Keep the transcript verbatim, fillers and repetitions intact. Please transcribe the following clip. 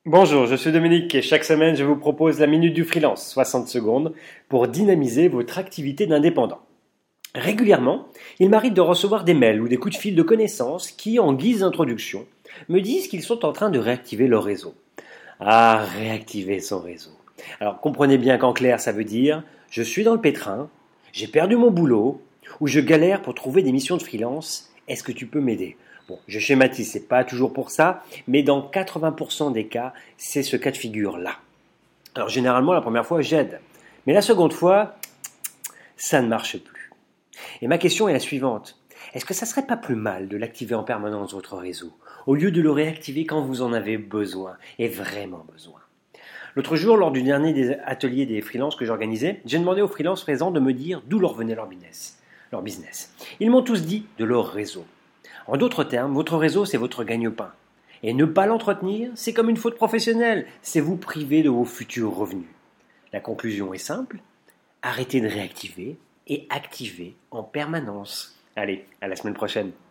Bonjour, je suis Dominique et chaque semaine je vous propose la Minute du Freelance, soixante secondes, pour dynamiser votre activité d'indépendant. Régulièrement, il m'arrive de recevoir des mails ou des coups de fil de connaissances qui, en guise d'introduction, me disent qu'ils sont en train de réactiver leur réseau. Ah, réactiver son réseau. Alors comprenez bien qu'en clair ça veut dire je suis dans le pétrin, j'ai perdu mon boulot, ou je galère pour trouver des missions de freelance, est-ce que tu peux m'aider? Bon, je schématise, c'est pas toujours pour ça, mais dans quatre-vingts pour cent des cas, c'est ce cas de figure-là. Alors généralement, la première fois, j'aide. Mais la seconde fois, ça ne marche plus. Et ma question est la suivante. Est-ce que ça serait pas plus mal de l'activer en permanence, votre réseau, au lieu de le réactiver quand vous en avez besoin, et vraiment besoin? L'autre jour, lors du dernier des ateliers des freelances que j'organisais, j'ai demandé aux freelances présents de me dire d'où leur venait leur business. Leur business. Ils m'ont tous dit de leur réseau. En d'autres termes, votre réseau, c'est votre gagne-pain. Et ne pas l'entretenir, c'est comme une faute professionnelle, c'est vous priver de vos futurs revenus. La conclusion est simple, arrêtez de réactiver et activez en permanence. Allez, à la semaine prochaine.